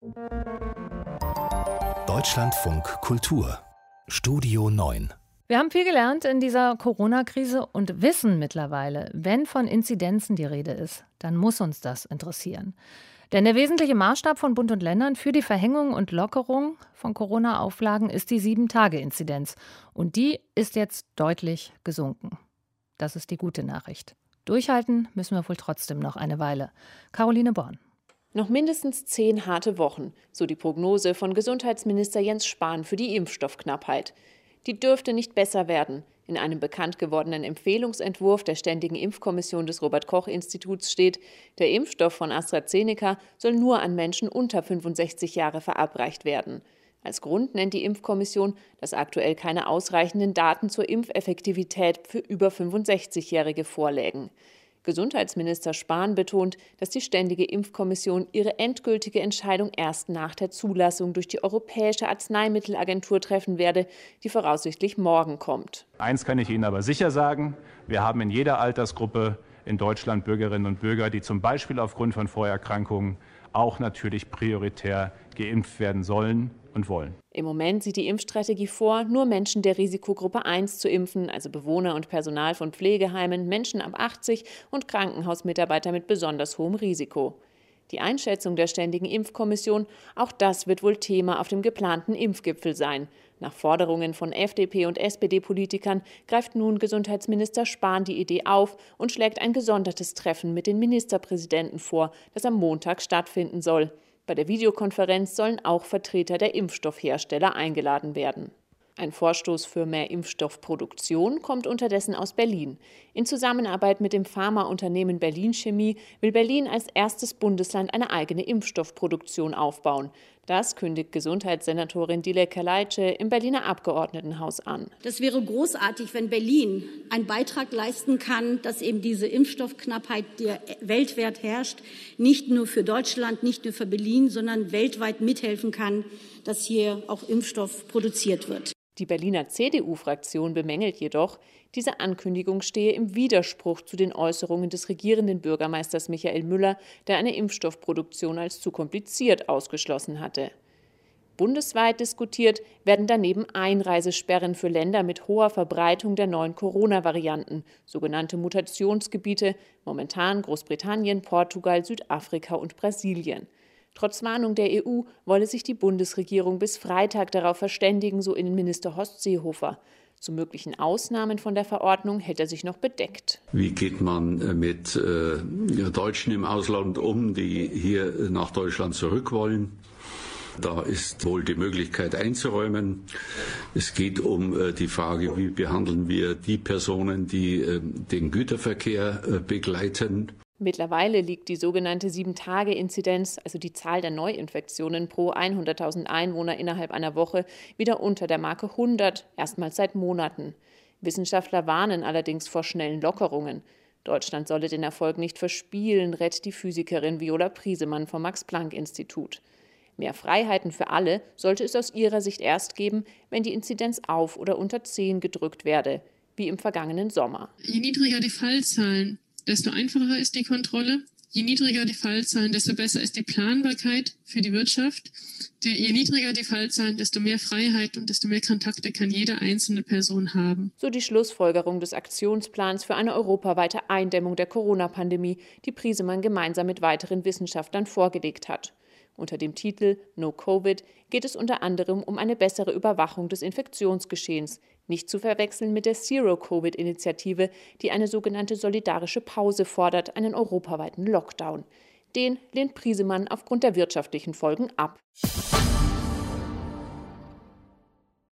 Deutschlandfunk Kultur Studio 9. Wir haben viel gelernt in dieser Corona-Krise und wissen mittlerweile, wenn von Inzidenzen die Rede ist, dann muss uns das interessieren. Denn der wesentliche Maßstab von Bund und Ländern für die Verhängung und Lockerung von Corona-Auflagen ist die 7-Tage-Inzidenz. Und die ist jetzt deutlich gesunken. Das ist die gute Nachricht. Durchhalten müssen wir wohl trotzdem noch eine Weile. Caroline Born. Noch mindestens 10 harte Wochen, so die Prognose von Gesundheitsminister Jens Spahn für die Impfstoffknappheit. Die dürfte nicht besser werden. In einem bekannt gewordenen Empfehlungsentwurf der Ständigen Impfkommission des Robert-Koch-Instituts steht, der Impfstoff von AstraZeneca soll nur an Menschen unter 65 Jahre verabreicht werden. Als Grund nennt die Impfkommission, dass aktuell keine ausreichenden Daten zur Impfeffektivität für über 65-Jährige vorlägen. Gesundheitsminister Spahn betont, dass die Ständige Impfkommission ihre endgültige Entscheidung erst nach der Zulassung durch die Europäische Arzneimittelagentur treffen werde, die voraussichtlich morgen kommt. Eins kann ich Ihnen aber sicher sagen, wir haben in jeder Altersgruppe in Deutschland Bürgerinnen und Bürger, die zum Beispiel aufgrund von Vorerkrankungen auch natürlich prioritär geimpft werden sollen und wollen. Im Moment sieht die Impfstrategie vor, nur Menschen der Risikogruppe 1 zu impfen, also Bewohner und Personal von Pflegeheimen, Menschen ab 80 und Krankenhausmitarbeiter mit besonders hohem Risiko. Die Einschätzung der Ständigen Impfkommission, auch das wird wohl Thema auf dem geplanten Impfgipfel sein. Nach Forderungen von FDP- und SPD-Politikern greift nun Gesundheitsminister Spahn die Idee auf und schlägt ein gesondertes Treffen mit den Ministerpräsidenten vor, das am Montag stattfinden soll. Bei der Videokonferenz sollen auch Vertreter der Impfstoffhersteller eingeladen werden. Ein Vorstoß für mehr Impfstoffproduktion kommt unterdessen aus Berlin. In Zusammenarbeit mit dem Pharmaunternehmen Berlin Chemie will Berlin als erstes Bundesland eine eigene Impfstoffproduktion aufbauen. Das kündigt Gesundheitssenatorin Dilek Kaleitsche im Berliner Abgeordnetenhaus an. Das wäre großartig, wenn Berlin einen Beitrag leisten kann, dass eben diese Impfstoffknappheit, die weltweit herrscht, nicht nur für Deutschland, nicht nur für Berlin, sondern weltweit mithelfen kann, dass hier auch Impfstoff produziert wird. Die Berliner CDU-Fraktion bemängelt jedoch, diese Ankündigung stehe im Widerspruch zu den Äußerungen des regierenden Bürgermeisters Michael Müller, der eine Impfstoffproduktion als zu kompliziert ausgeschlossen hatte. Bundesweit diskutiert werden daneben Einreisesperren für Länder mit hoher Verbreitung der neuen Corona-Varianten, sogenannte Mutationsgebiete, momentan Großbritannien, Portugal, Südafrika und Brasilien. Trotz Warnung der EU wolle sich die Bundesregierung bis Freitag darauf verständigen, so Innenminister Horst Seehofer. Zu möglichen Ausnahmen von der Verordnung hält er sich noch bedeckt. Wie geht man mit Deutschen im Ausland um, die hier nach Deutschland zurück wollen? Da ist wohl die Möglichkeit einzuräumen. Es geht um die Frage, wie behandeln wir die Personen, die den Güterverkehr begleiten. Mittlerweile liegt die sogenannte 7-Tage-Inzidenz, also die Zahl der Neuinfektionen pro 100.000 Einwohner innerhalb einer Woche, wieder unter der Marke 100, erstmals seit Monaten. Wissenschaftler warnen allerdings vor schnellen Lockerungen. Deutschland solle den Erfolg nicht verspielen, rät die Physikerin Viola Priesemann vom Max-Planck-Institut. Mehr Freiheiten für alle sollte es aus ihrer Sicht erst geben, wenn die Inzidenz auf oder unter 10 gedrückt werde, wie im vergangenen Sommer. Je niedriger die Fallzahlen, desto einfacher ist die Kontrolle. Je niedriger die Fallzahlen, desto besser ist die Planbarkeit für die Wirtschaft. Je niedriger die Fallzahlen, desto mehr Freiheit und desto mehr Kontakte kann jede einzelne Person haben. So die Schlussfolgerung des Aktionsplans für eine europaweite Eindämmung der Corona-Pandemie, die Priesemann gemeinsam mit weiteren Wissenschaftlern vorgelegt hat. Unter dem Titel No Covid geht es unter anderem um eine bessere Überwachung des Infektionsgeschehens, nicht zu verwechseln mit der Zero-Covid-Initiative, die eine sogenannte solidarische Pause fordert, einen europaweiten Lockdown. Den lehnt Priesemann aufgrund der wirtschaftlichen Folgen ab.